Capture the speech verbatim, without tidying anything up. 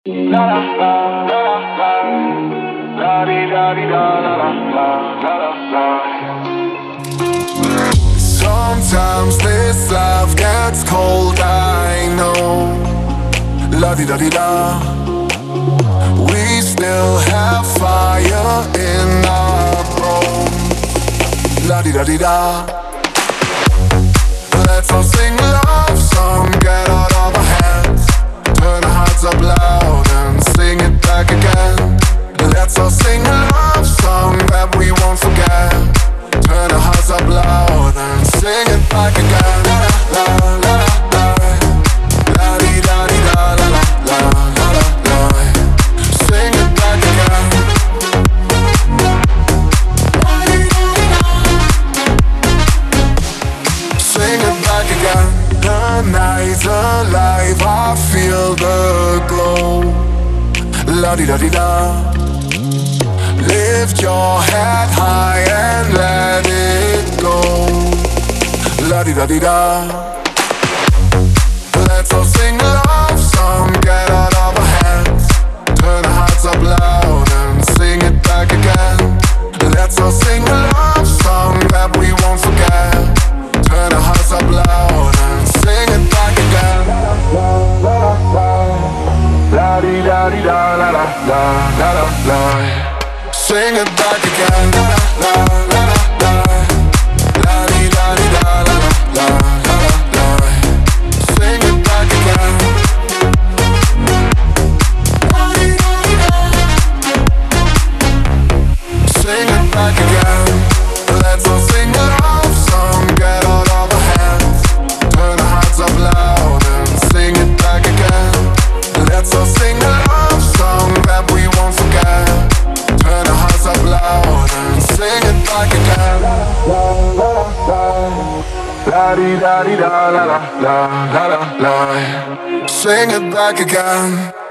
La la la la la la di da di da la la la la la. Sometimes this love gets cold, I know. La di da di da. We still have fire in our bones. La di da di da. Let's all sing a love song, get out of our heads. Turn our hearts up loud and sing it back again. Let's all sing a love song that we won't forget. Turn our hearts up loud and sing it back again. La la la la la, la di da di da la la la la la la. Sing it back again. La di da di da. Sing it back again. The night's alive, I feel the glow. La di da di da. Lift your head high and let it go. La di da di da. Let's all sing a love song, get out of our heads. Turn our hearts up loud and sing it back again. Let's all sing a love song that we won't forget. Turn our hearts up loud and sing it back again. La di da di da la la la la la la. Sing it back again. La la la la la. La di da di da la la la la la. Sing it back again. La di da di da. Sing it back again. Let's all sing a love song, get out of our heads. Turn our hearts up loud and sing it back again. Let's all sing a love song that we won't forget. Turn our hearts up loud and sing it back again. La la la la, la di da di da la la la la la la. Sing it back again.